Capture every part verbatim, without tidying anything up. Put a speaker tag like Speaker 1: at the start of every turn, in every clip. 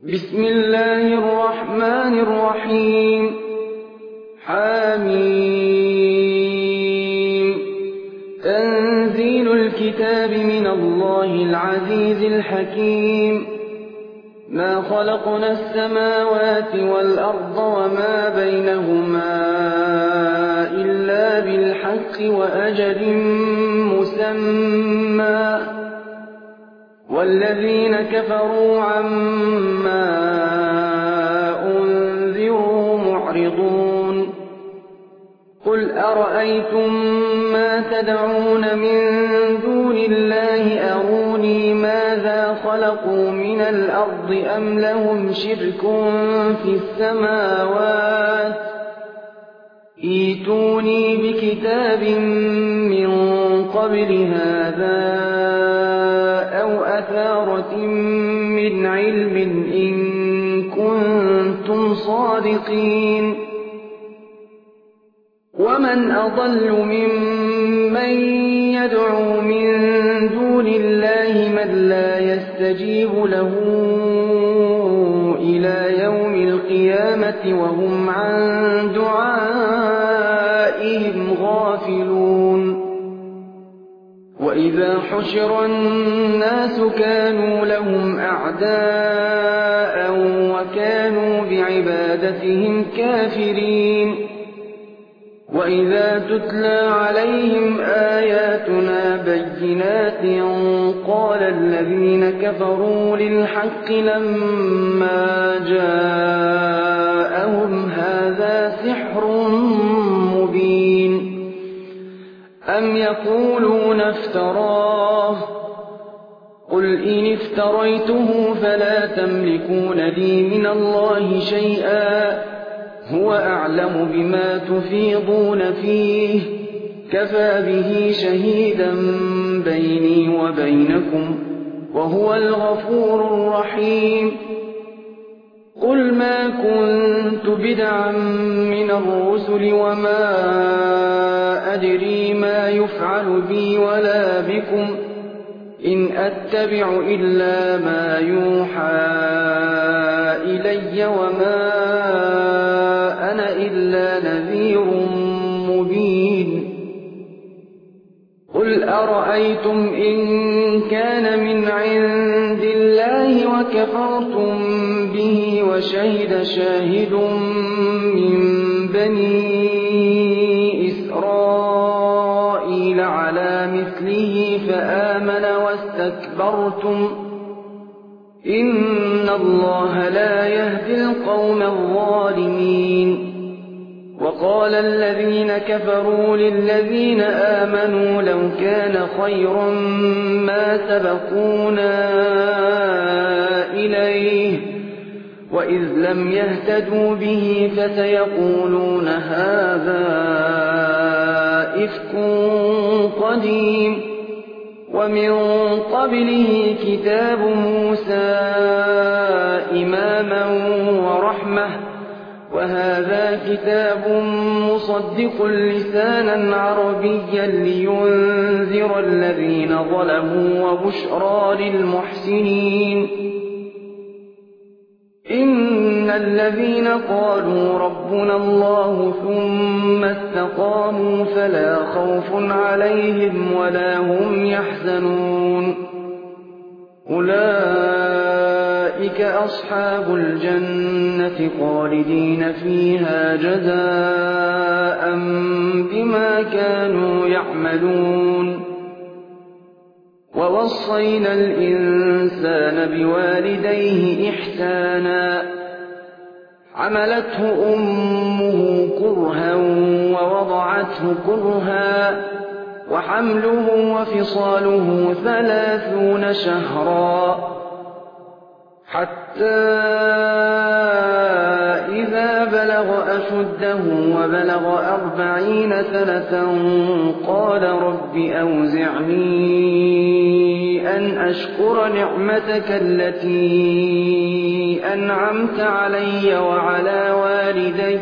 Speaker 1: بسم الله الرحمن الرحيم. حميم. تنزيل الكتاب من الله العزيز الحكيم. ما خلقنا السماوات والأرض وما بينهما إلا بالحق وأجل مسمى، والذين كفروا عما أنذروا معرضون. قل أرأيتم ما تدعون من دون الله أروني ماذا خلقوا من الأرض أم لهم شرك في السماوات، ائتوني بكتاب من قبل هذا أو أثارة من علم إن كنتم صادقين. ومن أضل ممن يدعو من دون الله من لا يستجيب له إلى يوم القيامة وهم عن دعائهم غافلون. وإذا حشر الناس كانوا لهم أعداء وكانوا بعبادتهم كافرين. وإذا تتلى عليهم آياتنا بينات قال الذين كفروا للحق لما جاءهم هذا سحر مبين. أم يقولون افتراه، قل إن افتريته فلا تملكون لي من الله شيئا، هو أعلم بما تفيضون فيه، كفى به شهيدا بيني وبينكم وهو الغفور الرحيم. قل ما كنت بدعا من الرسل وما أدري ما يفعل بي ولا بكم، إن أتبع إلا ما يوحى إلي وما أنا إلا نذير مبين. قل أرأيتم إن كان من عند الله وكفرتم به وشهد شاهد من بني إسرائيل على مثله فآمن واستكبرتم، إن الله لا يهدي القوم الظالمين. وقال الذين كفروا للذين آمنوا لو كان خيرا ما سبقونا إليه، وإذ لم يهتدوا به فسيقولون هذا إفك قديم. ومن قبله كتاب موسى إماما ورحمة، وهذا كتاب مصدق لسانا عربيا لينذر الذين ظلموا وبشرى للمحسنين. إن الذين قالوا ربنا الله ثم استقاموا فلا خوف عليهم ولا هم يحزنون، أولئك أصحاب الجنة خالدين فيها جزاء بما كانوا يعملون. ووصينا الإنسان بوالديه إحسانا، حملته أمه كرها ووضعته كرها، وحمله وفصاله ثلاثون شهرا، حتى إذا بلغ أشده وبلغ أربعين سنة قال رب أوزعني أن أشكر نعمتك التي أنعمت علي وعلى والدي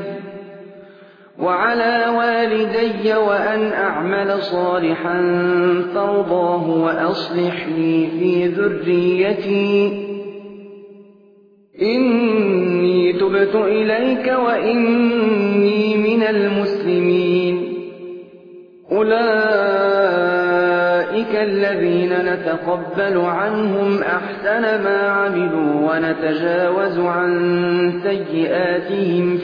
Speaker 1: وعلى والدي وأن أعمل صالحا ترضاه وأصلح لي في ذريتي إني تبت إليك وإني من المسلمين أولئك الذين نتقبل عنهم أحسن ما عملوا ونتجاوز عن سيئاتهم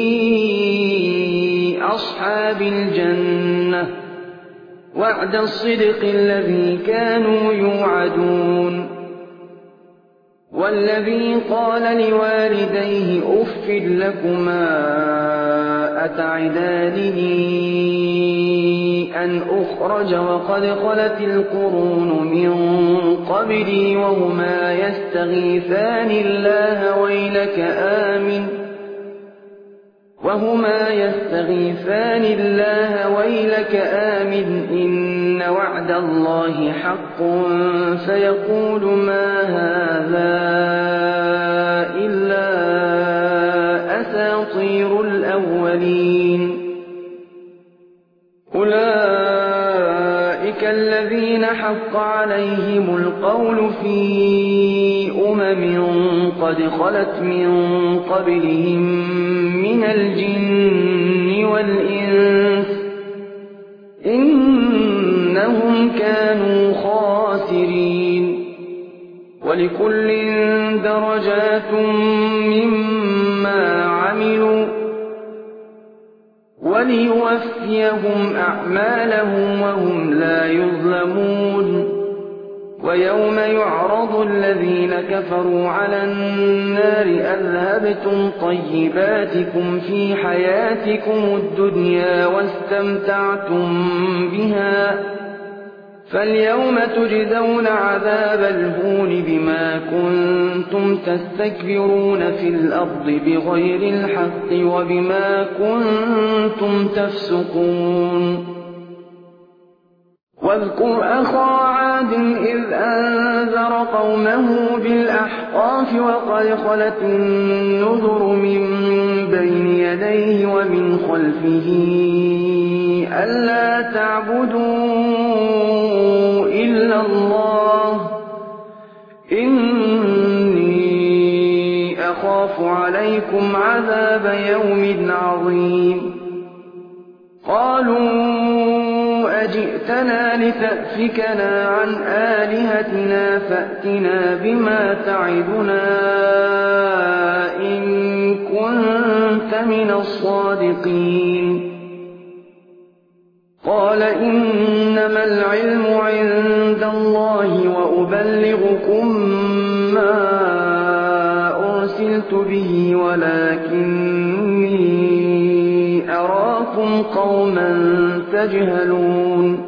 Speaker 1: في أصحاب الجنة وعد الصدق الذي كانوا يوعدون والذي قال لوالديه أف لكما أتعدانني أن أخرج وقد خلت القرون من قبلي وهما يستغيثان الله ويلك آمن وهما يستغيثان الله ويلك آمن إن وعد الله حق فيقول ما هذا إلا أساطير الأولين أولئك الذين حق عليهم القول في أمم قد خلت من قبلهم من الجن والإنس إنهم كانوا خاسرين ولكل درجات مما عملوا وليوفيهم أعمالهم وهم لا يظلمون ويوم يعرض الذين كفروا على النار أذهبتم طيباتكم في حياتكم الدنيا واستمتعتم بها فاليوم تجزون عذاب الهون بما كنتم تستكبرون في الأرض بغير الحق وبما كنتم تفسقون واذكر أخا عاد إذ أنذر قومه بالأحقاف وقد خلت النذر من بين يديه ومن خلفه ألا تعبدوا إلا الله إني أخاف عليكم عذاب يوم عظيم قالوا أجئتنا لتأفكنا عن آلهتنا فأتنا بما تعدنا إن كنت من الصادقين قال إنما العلم عند الله وأبلغكم ما أرسلت به ولكني أراكم قوما تجهلون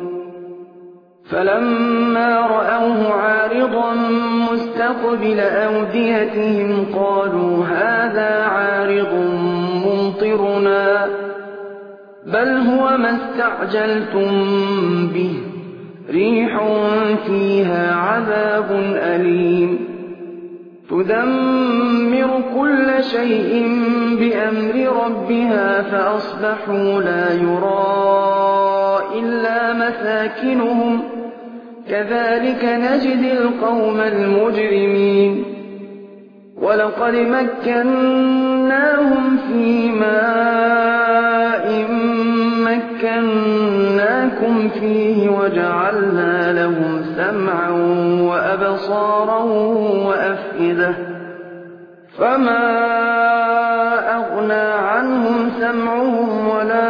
Speaker 1: فلما رأوه عارضا مستقبل أوديتهم قالوا هذا عارض ممطرنا بل هو ما استعجلتم به ريح فيها عذاب أليم تدمر كل شيء بأمر ربها فأصبحوا لا يرى إلا مساكنهم كذلك نجزي القوم المجرمين ولقد مكناهم في ماء مكناكم فيه وجعلنا لهم سمعا وأبصارا وأفئدة فما أغنى عنهم سمعهم ولا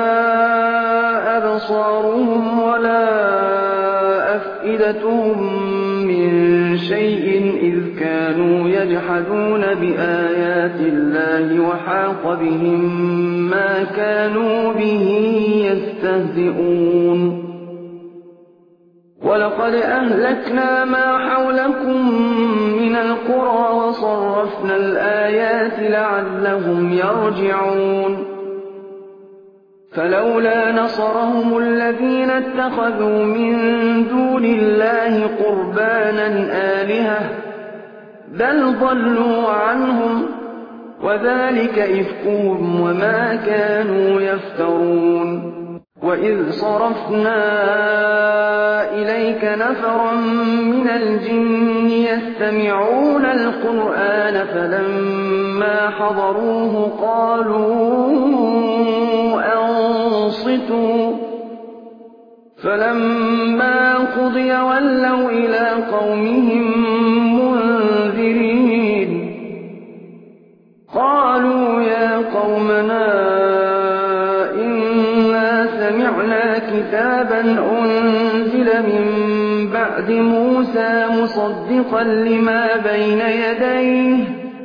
Speaker 1: أبصارهم ولا أفئدتهم من شيء إذ كانوا يجحدون بآيات الله وحاق بهم ما كانوا به يستهزئون ولقد أهلكنا ما حولكم من القرى وصرفنا الآيات لعلهم يرجعون فلولا نصرهم الذين اتخذوا من دون الله قربانا آلهة بل ضلوا عنهم وذلك إفكهم وما كانوا يفترون وَإِذْ صَرَفْنَا إِلَيْكَ نَفَرًا مِنَ الْجِنِّ يَسْتَمِعُونَ الْقُرْآنَ فَلَمَّا حَضَرُوهُ قَالُوا أَنصِتُوا فَلَمَّا قُضِيَ وَلَّوْا إِلَىٰ قَوْمِهِم مُّنذِرِينَ قَالُوا يَا قَوْمَنَا إِنَّا سَمِعْنَا كِتَابًا أُنزِلَ مِن بَعْدِ مُوسَىٰ مُصَدِّقًا لِّمَا بَيْنَ يَدَيْهِ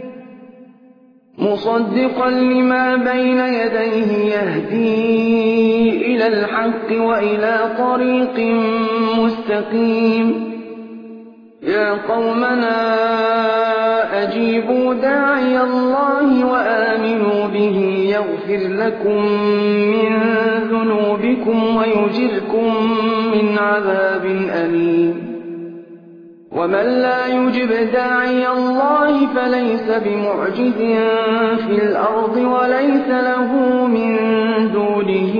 Speaker 1: مُصَدِّقًا لِّمَا بَيْنَ يَدَيْهِ يَهْدِي إِلَى الْحَقِّ وَإِلَىٰ طَرِيقٍ مُّسْتَقِيمٍ يَا قَوْمَنَا أَجِيبُوا دَاعِيَ اللَّهِ وَآمِنُوا بِهِ يَغْفِرْ لَكُم مِّن ذُنُوبِكُمْ وَيُجِرْكُم مِّنْ عَذَابٍ أَلِيمٍ وَمَن لَّا يُجِبْ دَاعِيَ اللَّهِ فَلَيْسَ بِمُعْجِزٍ فِي الْأَرْضِ وَلَيْسَ لَهُ مِن دُونِهِ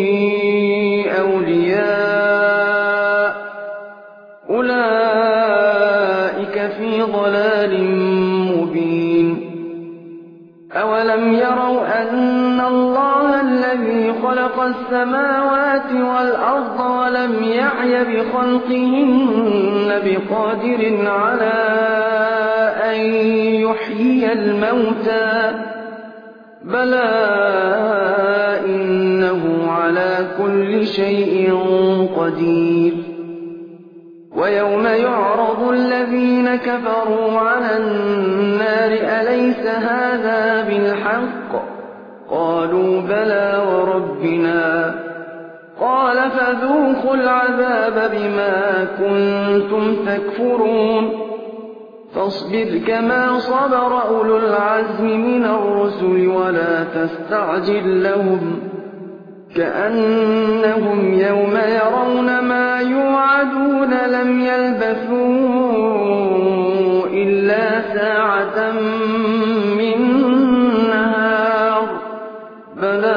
Speaker 1: أَوْلِيَاءُ ۚ أُولَٰئِكَ فِي ضَلَالٍ مُّبِينٍ أَوَلَمْ يَرَوْا أَنَّ اللَّهَ الَّذِي خَلَقَ السَّمَاوَاتِ وَالْأَرْضَ وَلَمْ يَعْيَ بِخَلْقِهِنَّ بِقَادِرٍ عَلَىٰ أَن يُحْيِيَ الْمَوْتَىٰ ۚ بَلَىٰ إِنَّهُ عَلَىٰ كُلِّ شَيْءٍ قَدِيرٌ وَيَوْمَ يُعْرَضُ الَّذِينَ كَفَرُوا عَلَى النَّارِ أَلَيْسَ هَٰذَا بِالْحَقِّ ۖ قَالُوا بَلَىٰ وَرَبِّنَا ۚ قَالَ فَذُوقُوا الْعَذَابَ بِمَا كُنتُمْ تَكْفُرُونَ فَاصْبِرْ كَمَا صَبَرَ أُولُو الْعَزْمِ مِنَ الرُّسُلِ وَلَا تَسْتَعْجِل لَّهُمْ كَأَنَّهُمْ يَوْمَ يَرَوْنَ مَا يُوعَدُونَ لَمْ يَلْبَثُوا إِلَّا سَاعَةً مِّن نَّهَارٍ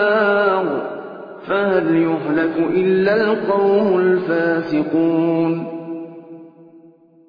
Speaker 1: بَلَاغٌ فَهَلْ يُهْلَكُ إِلَّا الْقَوْمُ الْفَاسِقُونَ